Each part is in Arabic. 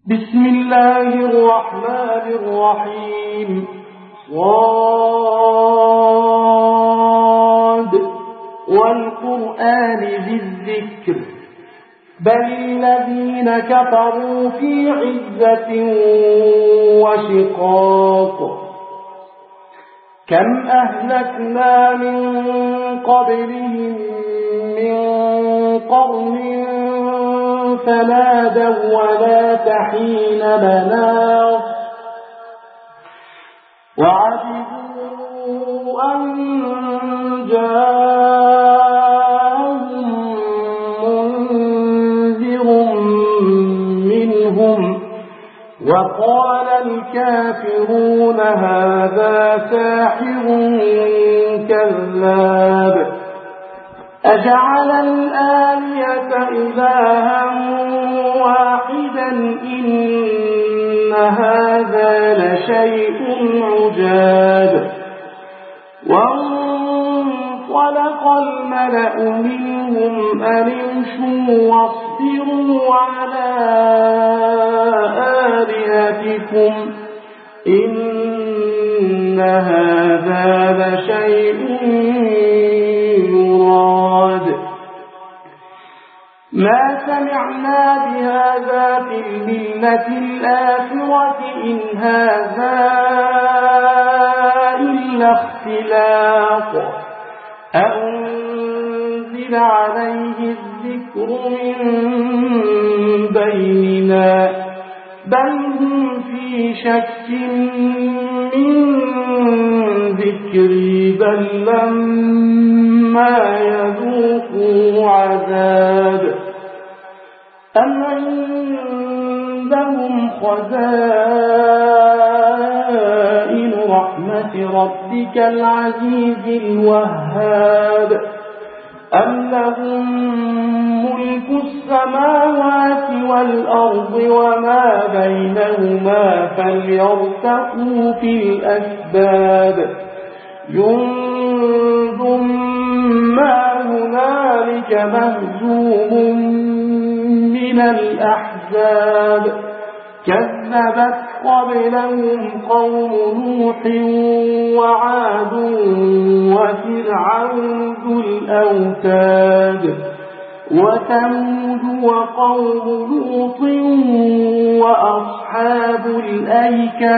بسم الله الرحمن الرحيم. صاد والقرآن ذي الذكر بل الذين كفروا في عزة وشقاق كم أهلكنا من قبلهم من قرن فنادوا ولا حين مناص وعجبوا أن جاءهم منذر منهم وقال الكافرون هذا ساحر كذاب أجعل الآلهة إلها واحدا إن هذا لشيء عجاب وانطلق الملأ منهم أن امشوا واصبروا على آلهتكم إن هذا لشيء يراد ما سمعنا بهذا في الملة الآخرة إن هذا إلا اختلاق أنزل عليه الذكر من بيننا بل هم في شك من ذكري بل لما يذوقوا عذاب أم عندهم خزائن رحمة ربك العزيز الوهاب أم لهم ملك السماوات والأرض وما بينهما فليرتقوا في الأسباب جند ما هنالك مهزوم من الأحزاب كذبت قبلهم قوم نوح وعاد وفرعون ذو الأوتاد وثمود وقوم لوط وأصحاب الأيكة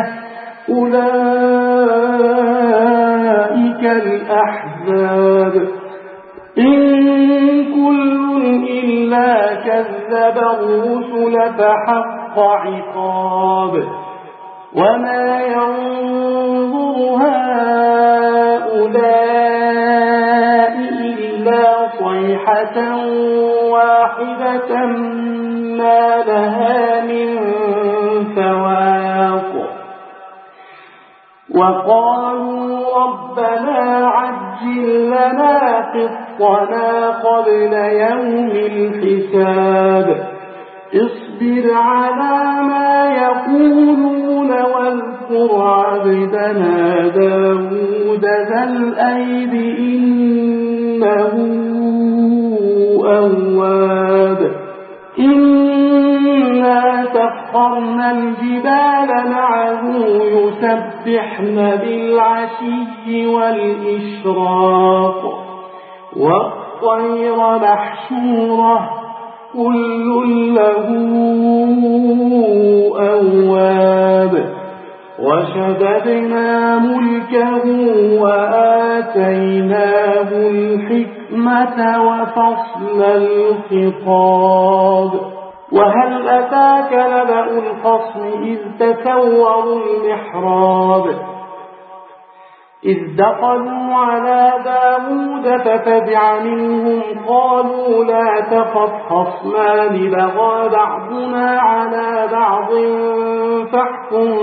أولئك الأحزاب إن كل إلا كذب الرسل فحق عقاب وما ينظر هؤلاء إلا صيحة واحدة ما لها من فواق وقالوا ربنا عجل لنا قطنا قبل يوم الحساب اصبر على ما يقولون واذكر عبدنا داود ذا الأيد إنه أواب إنا سخرنا الجبال معه يسبحن بالعشي والإشراق والطير محشورة كل له أواب وشددنا ملكه وآتيناه الحكمة وفصل الخطاب وهل أتاك نبأ الخصم إذ تسوروا المحراب إذ دخلوا على داود ففزع منهم قالوا لا تخف خصمان بغى بعضنا على بعض فاحكم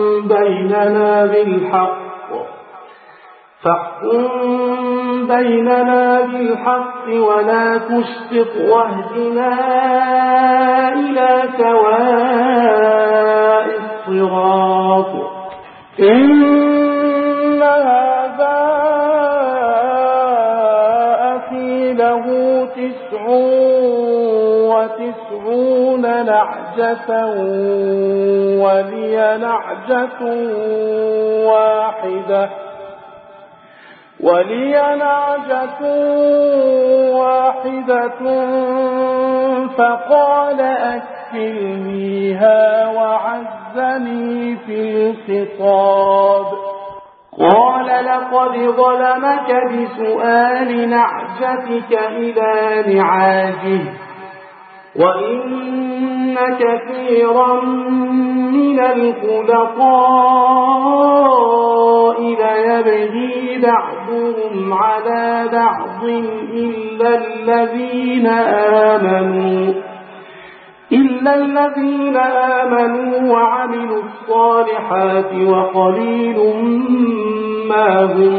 بيننا بالحق ولا تشطط واهدنا إلى سواء الصراط إن هذا أخي له 99 نعجة نعجة ولي نعجة واحدة فقال أكفلنيها وعزني في الخطاب. قال لقد ظلمك بسؤال نعجتك إلى نعاجه وإن كثيرا من الخلطاء ليبغي بعضهم على بعض إلا الذين آمنوا وعملوا الصالحات وقليل ما هم.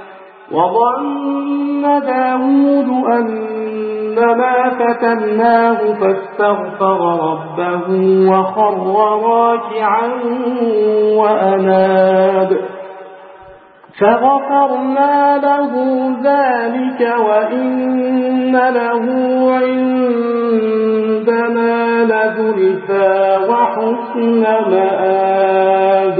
وظن داود أنما فتناه فاستغفر ربه وخر راكعا وأناب فغفرنا له ذلك وإن له عندنا لزلفى وحسن مآب.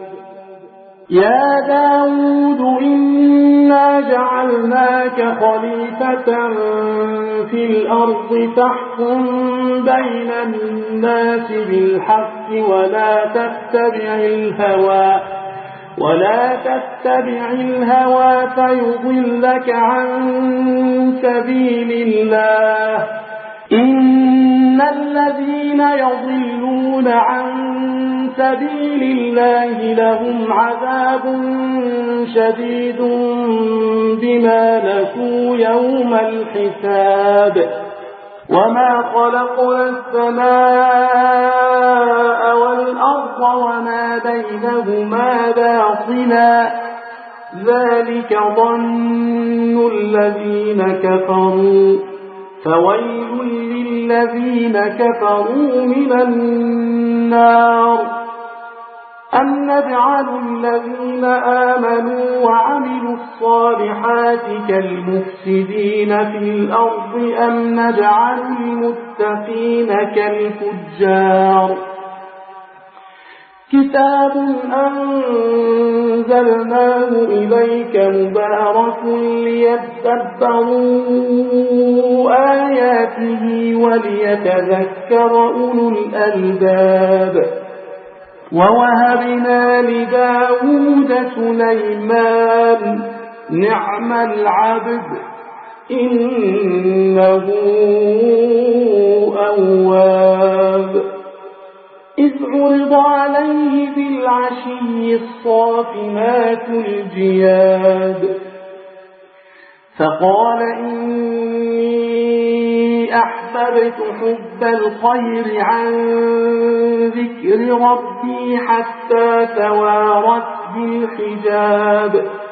يا داود إنا جعلناك خليفة في الأرض فاحكم بين الناس بالحق ولا تتبع الهوى فيضلك عن سبيل الله. إن الذين يضلون عن سبيل الله لهم عذاب شديد بما نسوا يوم الحساب. وما خلقنا السماء والأرض وما بينهما باطلا ذلك ظن الذين كفروا فويل للذين كفروا من النار. أم نجعل الذين آمنوا وعملوا الصالحات كالمفسدين في الأرض أم نجعل المتقين كالفجار. كتاب أنزلناه إليك مبارك ليدبروا آياته وليتذكر أولو الألباب. ووهبنا لداود سليمان نعم العبد إنه أواب. إذ عرض عليه بالعشي الصافنات الجياد فقال إني أحببت حب الخير عن ذكر ربي حتى توارت بالحجاب.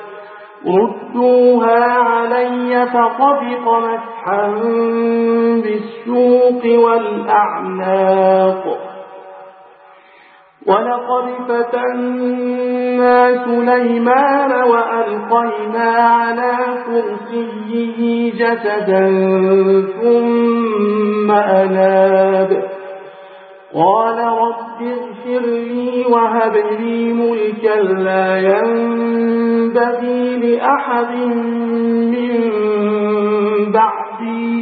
ردوها علي فطفق مسحا بالسوق والأعناق. ولقد فتنا سليمان وألقينا على كرسيه جسدا ثم أناب. قال رب اغفر لي وهب لي ملكا لا ينبغي لأحد من بعدي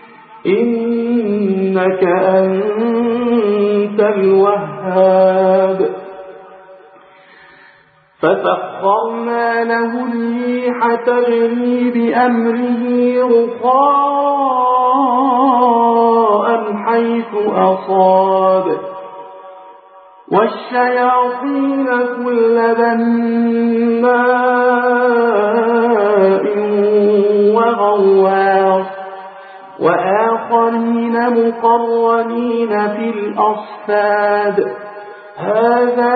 إنك أنت الوهاب. فسخرنا له الريح تجري بأمره رخاء حيث أصاب والشياطين كل بناء وغواص وآخرين مقرنين في الأصفاد. هذا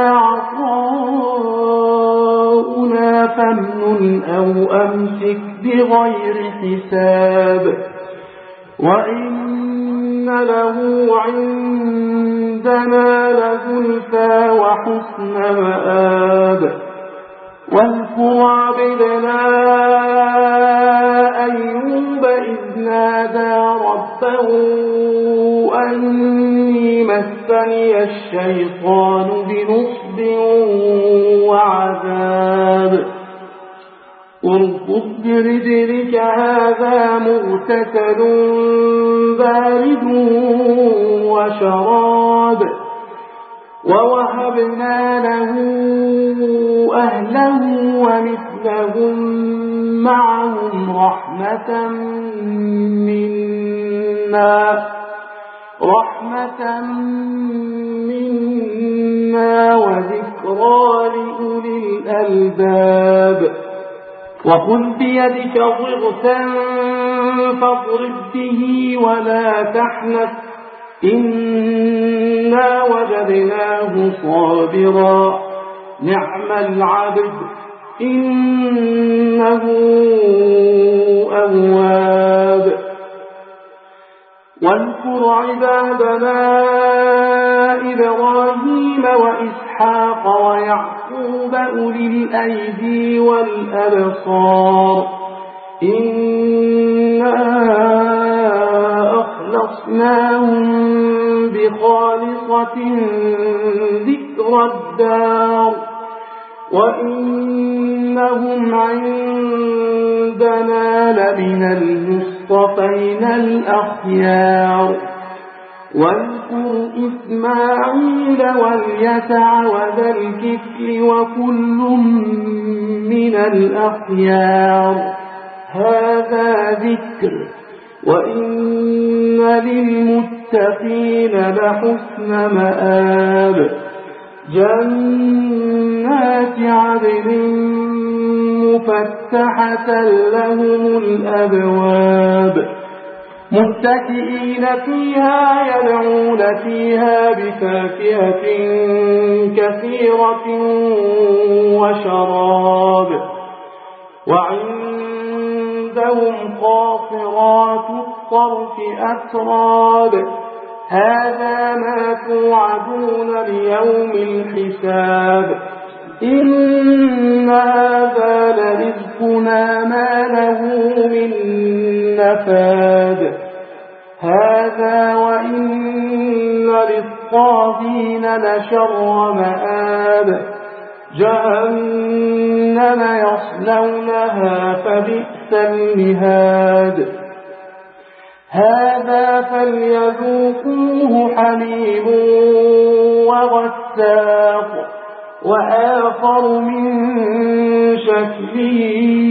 عطاؤنا فامنن أو أمسك بغير حساب. وإن له عندنا لزلفى وحسن مآب. واذكر عبدنا أيوب إذ نادى ربه أني مسني الشيطان بنصب وعذاب اركض برجلك هذا مغتسل بارد وشراب ووهبنا له أهله ومثلهم معهم رحمة منا وذكرى لأولي الألباب وخذ بيدك ضغثا فاضرب به ولا تحنث إنا وجدناه صابرا نعم العبد إنه أواب واذكر عبادنا إبراهيم وإسحاق ويعقوب أولي الأيدي والأبصار إنا أخلصناهم بخالصة ذكر الدار وإنهم عندنا لمن المصطفين الأخيار واذكر إسماعيل واليسع وذا الكفل وكل من الأخيار هذا ذكر وإن للمتقين لحسن مآب جنات عدن مفتحة لهم الأبواب متكئين فيها يدعون فيها بفاكهة كثيرة وشراب وعندهم قاصرات الطرف أتراب هذا ما توعدون ليوم الحساب إن هذا لرزقنا ما له من نفاد هذا وإن للطاغين لشر مآب جهنم يصلونها فبئس المهاد هذا فليذوقوه حميم وغساق وآخر من شكله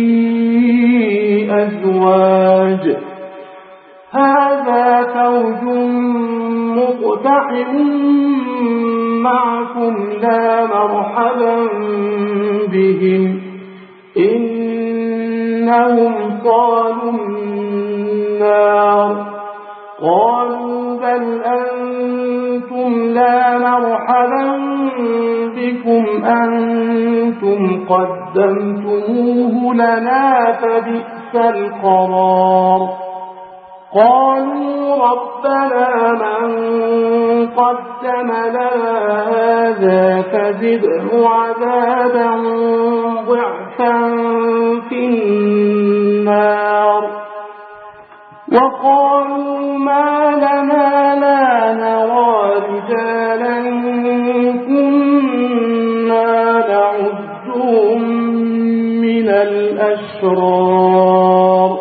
أزواج هذا فوج مقتحم معكم لا مرحبا بهم إنهم صالوا النار قالوا بل أنتم لا مرحبا بكم أنتم قدمتموه لنا فبئس القرار قالوا ربنا من قدم لنا هذا فزده عذابا ضعفا في النار وقالوا ما لنا لا نرى رجالا كنا نعدهم من الأشرار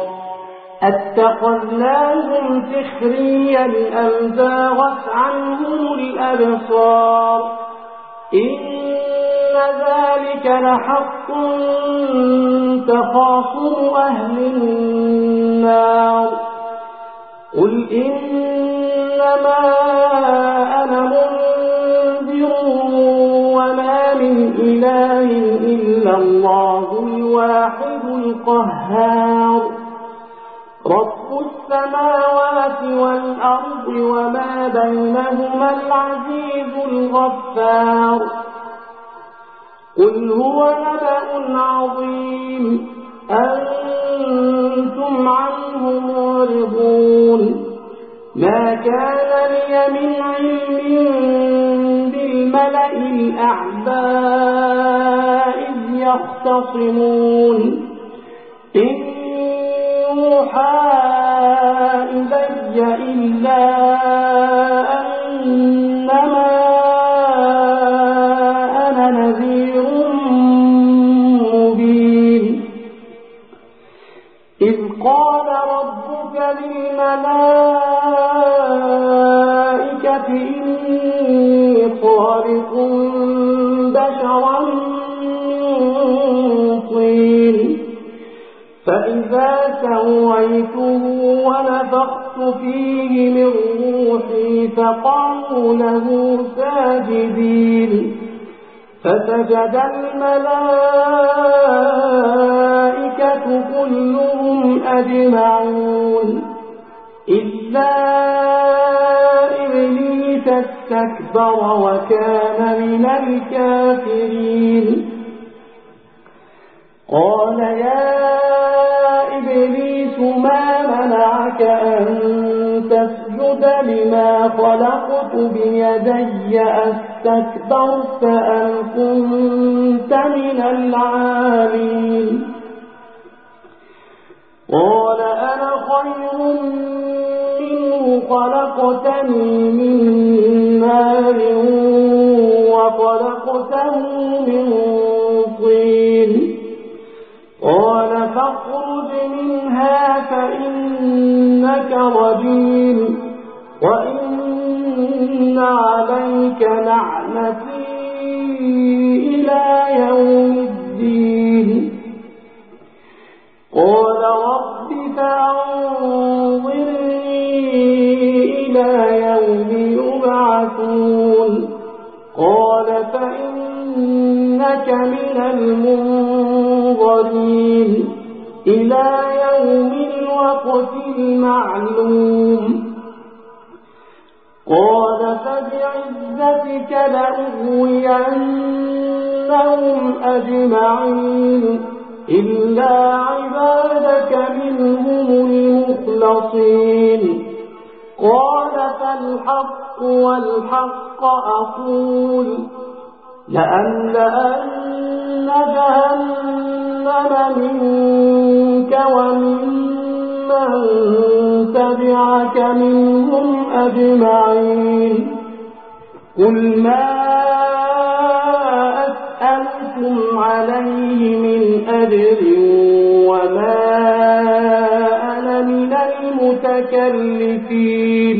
أتخذناهم سخريا أم زاغت عنهم الأبصار إن ذلك لحق تخاصم أهل النار قل إنما أنا منذر وما من إله إلا الله الواحد القهار رب السماوات والأرض وما بينهما العزيز الغفار قل هو نبأ عظيم أنتم عنه معرضون ما كان لي من علم بالملأ الأعلى إذ يختصمون إن يوحى إلي إلا أنما أنا نذير مبين إذ قال ربك للملائكة إني خالق بشرا من طين فإذا سويته ونفخت فيه من روحي فقعوا له ساجدين فسجد الملائكة كلهم أجمعون إلا إبليس استكبر وكان من الكافرين قال يا إبليس ما منعك أن تسجد لما خلقت بيدي أستكبرت أم كنت من العالين قال أنا خير منه خلقتني من نار وخلقته من طين قال فاخرج منها فإنك رجيم وإن عليك لعنتي إلى يوم الدين قال رب فأنظرني إلى يوم يبعثون قال فإنك من المنظرين إلى يوم الوقت المعلوم قال فبعزتك لأغوينهم أجمعين إلا عبادك منهم المخلصين قال فالحق والحق أقول لأملأن جهنم منك وممن تبعك منهم أجمعين قل ما أسألكم عليه من أجر وما أنا من المتكلفين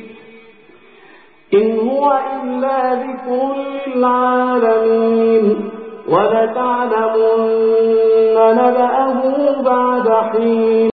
إن هو إلا ذكر للعالمين ولتعلمن نبأه بعد حين